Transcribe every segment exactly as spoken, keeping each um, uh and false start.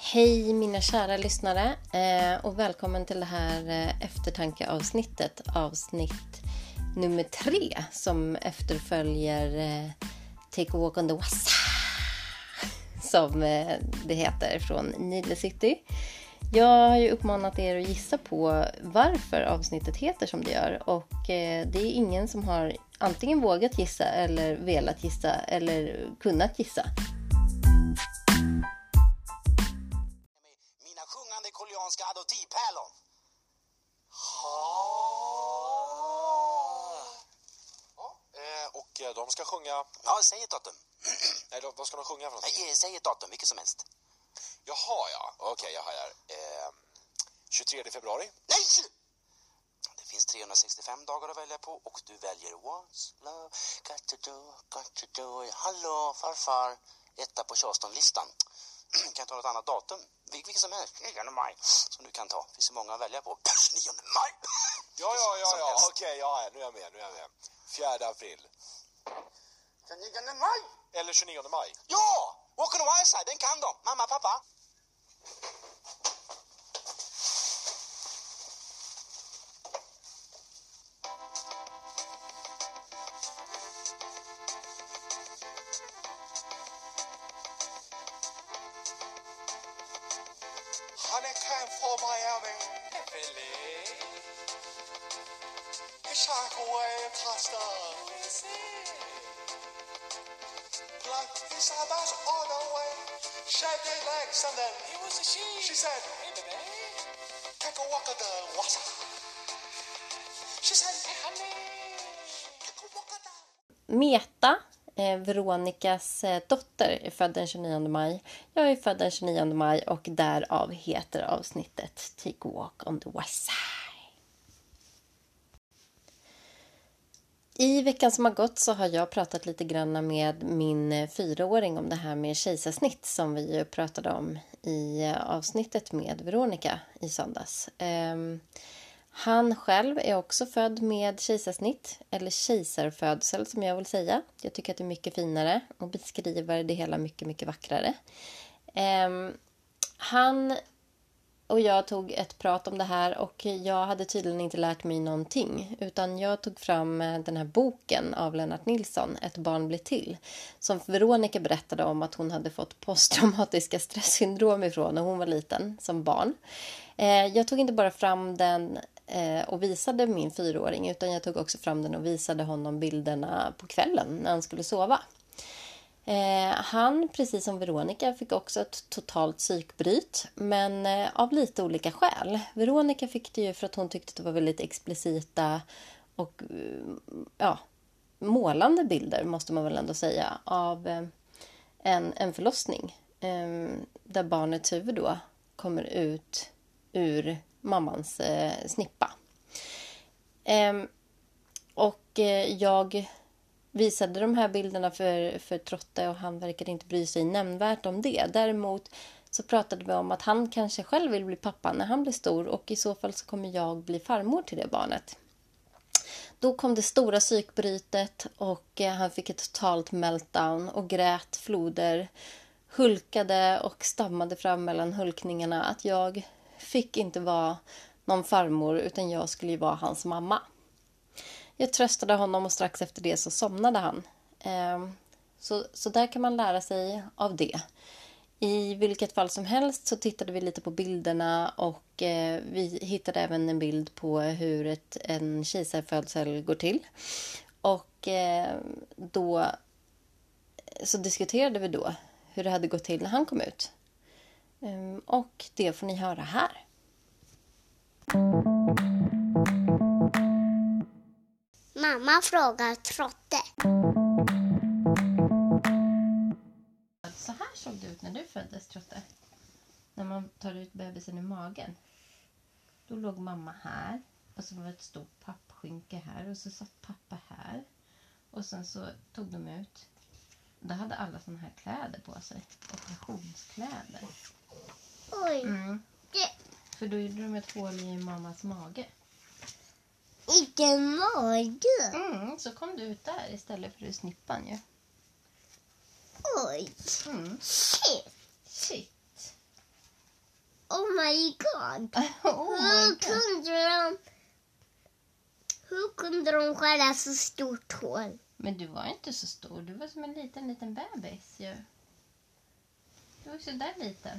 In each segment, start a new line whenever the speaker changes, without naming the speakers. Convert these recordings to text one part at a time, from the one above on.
Hej mina kära lyssnare eh, och välkommen till det här eh, eftertankeavsnittet, avsnitt nummer tre som efterföljer eh, Take a walk on the Wassa som eh, det heter från Nile City. Jag har ju uppmanat er att gissa på varför avsnittet heter som det gör och eh, det är ingen som har antingen vågat gissa eller velat gissa eller kunnat gissa.
Koreanska adoptivpärlor.
Ja, och de ska sjunga...
Ja, säg ett datum.
Nej, vad ska de sjunga för någonting?
Nej, säg ett datum, vilket som helst.
Jaha, ja. Okej, okay, jag har här. Eh, tjugotredje februari.
Nej! Det finns trehundrasextiofem dagar att välja på och du väljer What's love got to do, got to do. Hallå, farfar. Etta på Charleston-listan. Kan jag ta något annat datum? Vilket som helst, nionde maj. Som du kan ta. Det finns så många att välja på. nionde maj.
Ja, ja, ja, ja. Okej, okay, ja, nu är jag med, nu är jag med. fjärde april.
nionde maj.
Eller tjugonionde maj.
Ja! Walk on the wild side, den kan de. Mamma, pappa.
Honey came from Miami, Philly. He shot away past us. Like his eyebrows on the way, shaved his legs and then it was a she. She said, hey baby, take a walk on the water. She said, hey honey, take a walk on the...
Meta, eh, Veronikas eh, dotter, är född den tjugonionde maj. Jag är född den tjugonionde maj och därav heter avsnittet Take a walk on the west side. I veckan som har gått så har jag pratat lite grann med min fyraåring om det här med kejsarsnitt som vi pratade om i avsnittet med Veronika i söndags. Um, Han själv är också född med kejsarsnitt, eller kejsarfödsel som jag vill säga. Jag tycker att det är mycket finare och beskriver det hela mycket, mycket vackrare. Um, han och jag tog ett prat om det här och jag hade tydligen inte lärt mig någonting. Utan jag tog fram den här boken av Lennart Nilsson, Ett barn blir till. Som Veronika berättade om att hon hade fått posttraumatiska stresssyndrom ifrån när hon var liten som barn. Eh, jag tog inte bara fram den och visade min fyraåring utan jag tog också fram den och visade honom bilderna på kvällen när han skulle sova. Eh, han, precis som Veronika, fick också ett totalt psykbryt men eh, av lite olika skäl. Veronika fick det ju för att hon tyckte att det var väldigt explicita och ja, målande bilder måste man väl ändå säga av eh, en, en förlossning eh, där barnets huvud då kommer ut ur mammans eh, snippa. Ehm, och eh, jag visade de här bilderna för, för Trotte och han verkade inte bry sig nämnvärt om det. Däremot så pratade vi om att han kanske själv vill bli pappa när han blir stor och i så fall så kommer jag bli farmor till det barnet. Då kom det stora psykbrytet och eh, han fick ett totalt meltdown och grät floder, hulkade och stammade fram mellan hulkningarna att jag fick inte vara någon farmor utan jag skulle ju vara hans mamma. Jag tröstade honom och strax efter det så somnade han. Så, så där kan man lära sig av det. I vilket fall som helst så tittade vi lite på bilderna och vi hittade även en bild på hur ett, en kejsarfödsel går till. Och då så diskuterade vi då hur det hade gått till när han kom ut. Och det får ni höra här.
Mamma frågar Trotte.
Så här såg det ut när du föddes, Trotte. När man tar ut bebisen i magen. Då låg mamma här. Och så var det ett stort pappskynke här. Och så satt pappa här. Och sen så tog de ut. Då hade alla såna här kläder på sig. Operationskläder.
Oj.
Mm.
Det...
För då gjorde de ett hål i mammas mage.
Inte mage.
Mm, så kom du ut där istället för i snippan ju. Ja.
Oj.
Mm.
Shit.
Shit.
Oh my god.
Oh my
Hur
God.
kunde de... Hur kunde de skära så stort hål?
Men du var inte så stor. Du var som en liten, liten bebis ju. Du var så där liten.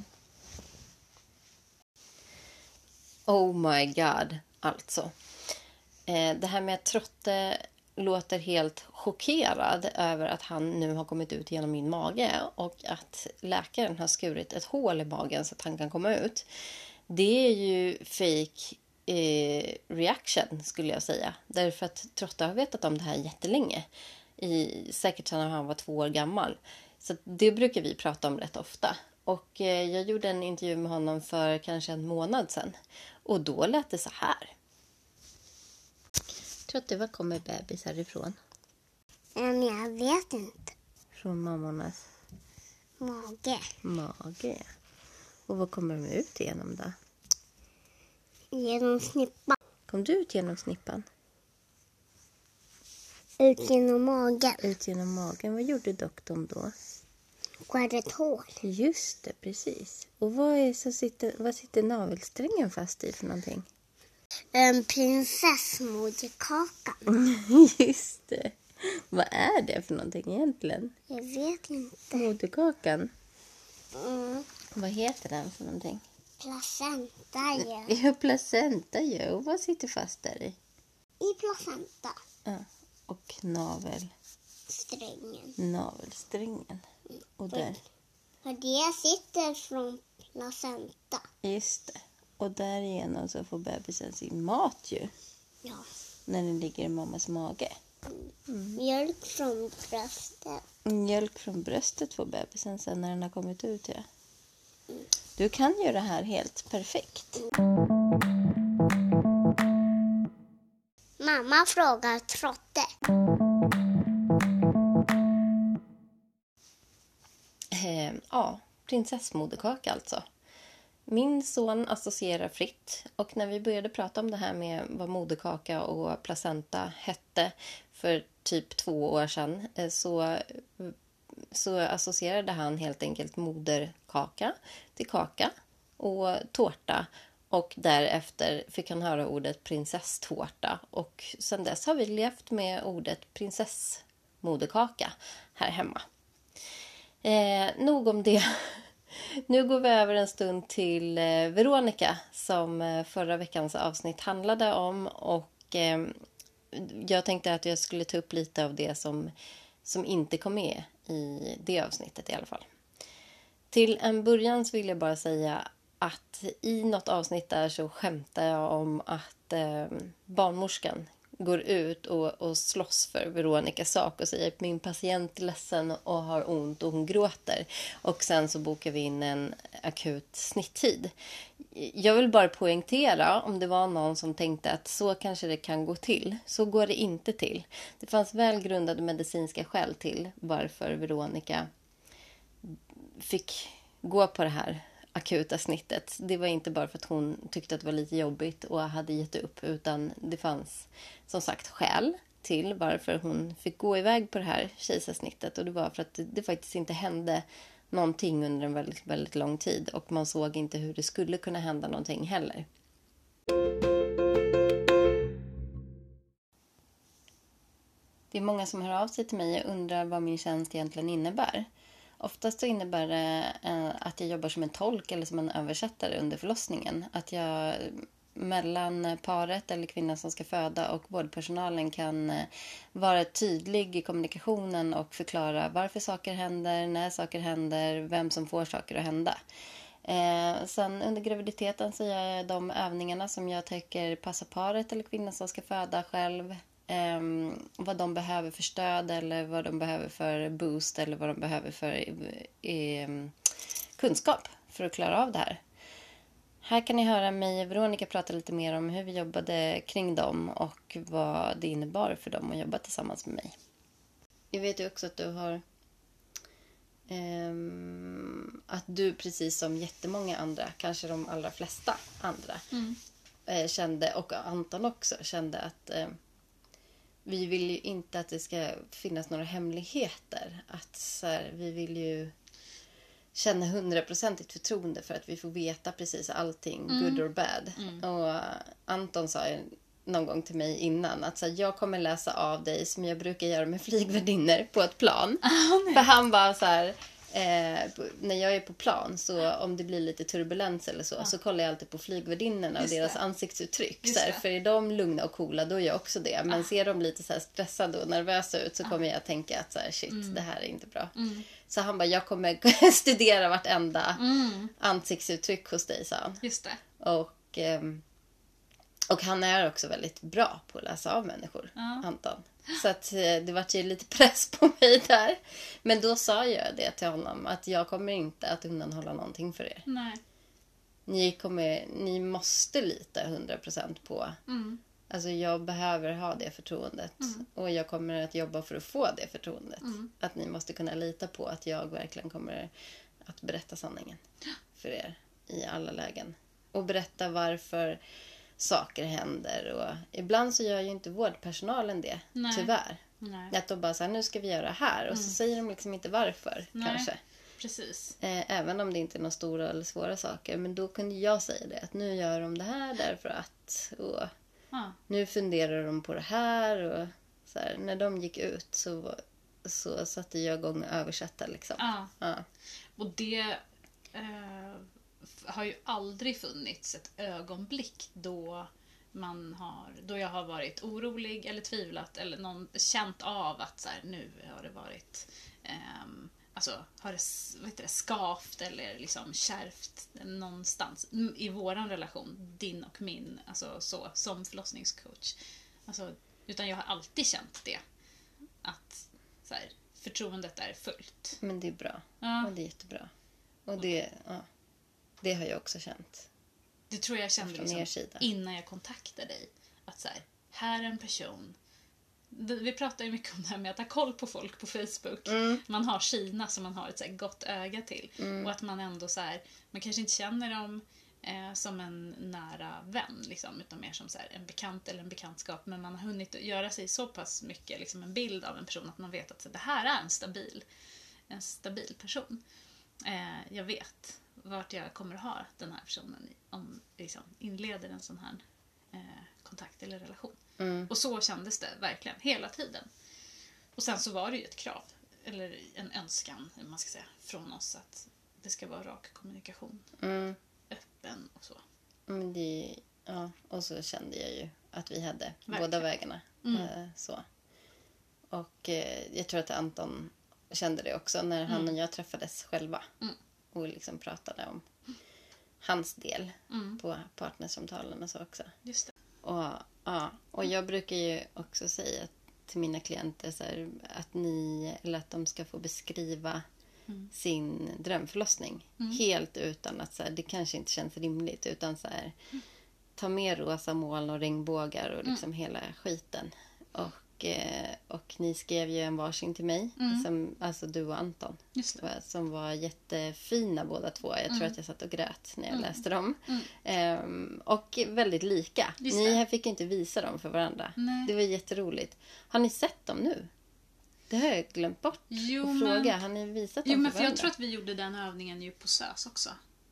Oh my god, alltså. Eh, det här med att Trotte låter helt chockerad över att han nu har kommit ut genom min mage och att läkaren har skurit ett hål i magen så att han kan komma ut. Det är ju fake eh, reaction skulle jag säga. Därför att Trotte har vetat om det här jättelänge. I, säkert sedan han var två år gammal. Så det brukar vi prata om rätt ofta. Och eh, jag gjorde en intervju med honom för kanske en månad sedan. Och då lät det så här. Trotte, var kommer bebisar ifrån?
Men jag vet inte.
Från mammornas
Mage.
mage. Och vad kommer de ut igenom då?
Genom snippan.
Kom du ut genom snippan?
Ut genom magen.
Ut genom magen. Vad gjorde doktorn då?
Skär ett hål.
Just det, precis. Och vad, är så sitter, vad sitter navelsträngen fast i för någonting?
En prinsessmoderkaka.
Just det. Vad är det för någonting egentligen?
Jag vet inte.
Moderkakan.
Mm.
Vad heter den för någonting?
Placenta, ja.
Ja, placenta, ja. Och vad sitter fast där i?
I placenta.
Ja. Och navel.
Strängen.
Navelsträngen. Och där.
Och det sitter från placenta.
Just det. Och därigenom så får bebisen sin mat ju.
Ja.
När den ligger i mammas mage.
Mjölk från bröstet.
Mjölk från bröstet får bebisen sen när den har kommit ut. Ja. Du kan ju det här helt perfekt.
Mamma frågar Trotte.
Eh, ja, prinsessmoderkaka alltså. Min son associerar fritt. Och när vi började prata om det här med vad moderkaka och placenta hette för typ två år sedan eh, så, så associerade han helt enkelt moderkaka till kaka och tårta. Och därefter fick han höra ordet prinsesstårta. Och sedan dess har vi levt med ordet prinsessmoderkaka här hemma. Eh, nog om det. Nu går vi över en stund till eh, Veronica som eh, förra veckans avsnitt handlade om. Och eh, jag tänkte att jag skulle ta upp lite av det som, som inte kom med i det avsnittet i alla fall. Till en början så vill jag bara säga att i något avsnitt där så skämtar jag om att eh, barnmorskan går ut och, och slåss för Veronicas sak och säger att min patient är ledsen och har ont och hon gråter. Och sen så bokar vi in en akut snitttid. Jag vill bara poängtera om det var någon som tänkte att så kanske det kan gå till. Så går det inte till. Det fanns välgrundade medicinska skäl till varför Veronica fick gå på det här akuta snittet. Det var inte bara för att hon tyckte att det var lite jobbigt och hade gett upp, utan det fanns som sagt skäl till varför hon fick gå iväg på det här kejsarsnittet, och det var för att det, det faktiskt inte hände någonting under en väldigt, väldigt lång tid och man såg inte hur det skulle kunna hända någonting heller. Det är många som hör av sig till mig och undrar vad min tjänst egentligen innebär. Oftast så innebär det att jag jobbar som en tolk eller som en översättare under förlossningen. Att jag mellan paret eller kvinnan som ska föda och vårdpersonalen kan vara tydlig i kommunikationen och förklara varför saker händer, när saker händer, vem som får saker att hända. Eh, sen under graviditeten så gör jag de övningarna som jag tycker passar paret eller kvinnan som ska föda själv. Eh, vad de behöver för stöd eller vad de behöver för boost eller vad de behöver för eh, kunskap för att klara av det här. Här kan ni höra mig och Veronica prata lite mer om hur vi jobbade kring dem och vad det innebar för dem att jobba tillsammans med mig. Jag vet ju också att du har Um, att du precis som jättemånga andra, kanske de allra flesta andra mm. eh, kände, och Anton också kände att eh, vi vill ju inte att det ska finnas några hemligheter, att så här, vi vill ju känna hundraprocentigt förtroende för att vi får veta precis allting, mm. good or bad. Mm. Och Anton sa ju någon gång till mig innan att så här, jag kommer läsa av dig som jag brukar göra med flygvärdinner på ett plan. Oh, för han var så här, eh, när jag är på plan så om det blir lite turbulens eller så ja. Så kollar jag alltid på flygvärdinnorna och deras ansiktsuttryck. Så här, för är de lugna och coola då är jag också det. Men ah. ser de lite så här stressade och nervösa ut så ah. kommer jag tänka att så här, shit, mm. det här är inte bra. Mm. Så han bara, jag kommer studera vartenda mm. ansiktsuttryck hos dig, sa han.
Just det.
Och, eh, och han är också väldigt bra på att läsa av människor, ja. Anton. Så att det var ju lite press på mig där. Men då sa jag det till honom, att jag kommer inte att undanhålla någonting för er.
Nej.
Ni, kommer, ni måste lita hundra procent på... Mm. Alltså jag behöver ha det förtroendet. Mm. Och jag kommer att jobba för att få det förtroendet. Mm. Att ni måste kunna lita på att jag verkligen kommer att berätta sanningen för er i alla lägen. Och berätta varför saker händer. Och ibland så gör ju inte vårdpersonalen det, Nej. Tyvärr. Nej. Att de bara säger, nu ska vi göra det här. Och mm. så säger de liksom inte varför, Nej. Kanske.
Precis.
Även om det inte är några stora eller svåra saker. Men då kunde jag säga det. Att nu gör de det här därför att... Och, Ah. nu funderar de på det här och så här, när de gick ut så, så satte jag igång och översätta liksom.
Ah. Ah. Och det eh, har ju aldrig funnits ett ögonblick då man har, då jag har varit orolig eller tvivlat eller någon känt av att så här, nu har det varit eh, alltså har det, vad heter det, skavt eller liksom kärvt någonstans i våran relation, din och min, alltså så, som förlossningscoach. Alltså, utan jag har alltid känt det. Att så här, förtroendet är fullt.
Men det är bra. Ja. Och det är jättebra. Och det, ja, det har jag också känt.
Det tror jag kände liksom, innan jag kontaktade dig. Att så här, här är en person. Vi pratar ju mycket om det här med att ha koll på folk på Facebook. Mm. Man har Kina som man har ett så här gott öga till. Mm. Och att man ändå så här, man kanske inte känner dem eh, som en nära vän. Liksom, utan mer som så här, en bekant eller en bekantskap. Men man har hunnit göra sig så pass mycket liksom, en bild av en person att man vet att så, det här är en stabil, en stabil person. Eh, jag vet vart jag kommer att ha den här personen om liksom, inleder en sån här eh, kontakt eller relation. Mm. Och så kändes det verkligen hela tiden. Och sen så var det ju ett krav eller en önskan, man ska säga, från oss att det ska vara rak kommunikation. Mm. Öppen och så.
Mm, det, ja, och så kände jag ju att vi hade verkligen. Båda vägarna. Mm. Eh, så. Och eh, jag tror att Anton kände det också när han mm. och jag träffades själva. Mm. Och liksom pratade om hans del mm. på partnersamtalen och så också.
Just det.
Och, ja, och jag brukar ju också säga till mina klienter så här, att ni eller att de ska få beskriva mm. sin drömförlossning mm. helt utan att så här, det kanske inte känns rimligt utan så här, mm. ta med rosa moln och regnbågar och liksom mm. hela skiten. Och, och ni skrev ju en varsin till mig mm. som, alltså du och Anton som var jättefina båda två. Jag tror mm. att jag satt och grät när jag mm. läste dem mm. um, och väldigt lika. Ni fick inte visa dem för varandra. Nej. Det var jätteroligt. Har ni sett dem nu? Det har jag glömt bort jo, att fråga. Men... Har ni visat dem
jo, men
för varandra?
Jag tror att vi gjorde den övningen ju på SÖS också.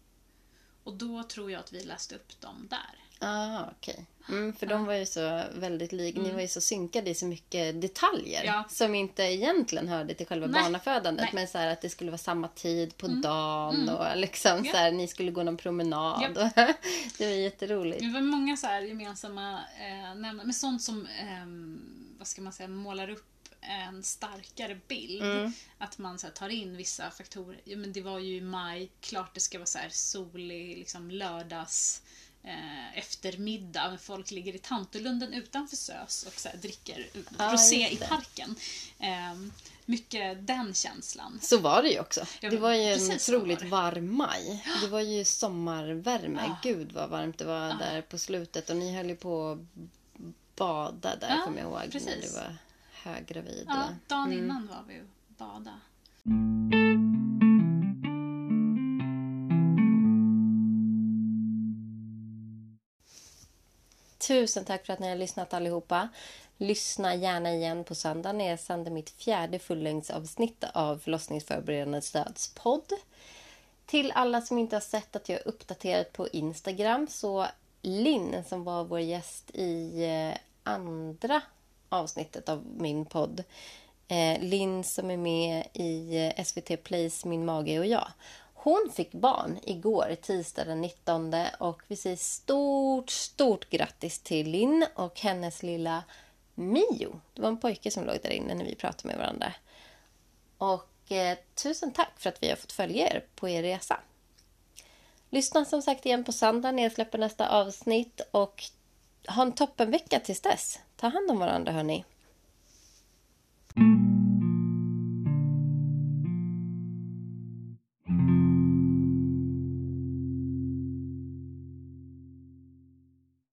Och då tror jag att vi läste upp dem där.
Ah, okej. Okay. Mm, för ja. De var ju så väldigt lika. Mm. Ni var ju så synkade i så mycket detaljer. Ja. Som inte egentligen hörde till själva Nej. barnafödandet. Nej. Men så här att det skulle vara samma tid på mm. dagen. Mm. Och liksom ja. så här, ni skulle gå någon promenad. Ja. Och det var jätteroligt.
Det var många så här gemensamma eh, nämna. Men sånt som, eh, vad ska man säga, målar upp en starkare bild. Mm. Att man så här, tar in vissa faktorer. Ja, men det var ju i maj. Klart det ska vara så här solig, liksom lördags eh, eftermiddag. Folk ligger i Tantolunden utanför SÖS och så här, dricker ah, rosé i parken. Eh, mycket den känslan.
Så var det ju också. Ja, det var ju en otroligt varm maj. Det var ju sommarvärme. Ah. Gud vad varmt det var ah. där på slutet. Och ni höll ju på att bada där, ah, kommer jag ihåg. Precis. När det var höggravid.
Ja, dagen mm. innan var vi och bada.
Tusen tack för att ni har lyssnat allihopa. Lyssna gärna igen på söndag när jag sänder mitt fjärde fullängdsavsnitt av förlossningsförberedande stödspodd. Till alla som inte har sett att jag är uppdaterad på Instagram, så Linn som var vår gäst i eh, andra avsnittet av min podd, eh, Linn som är med i eh, S V T Plays Min mage och jag. Hon fick barn igår, tisdag den nittonde, och vi säger stort, stort grattis till Linn och hennes lilla Mio. Det var en pojke som låg där inne när vi pratade med varandra. Och eh, tusen tack för att vi har fått följa er på er resa. Lyssna som sagt igen på söndag när jag släpper nästa avsnitt, och ha en toppenvecka tills dess. Ta hand om varandra, hörni.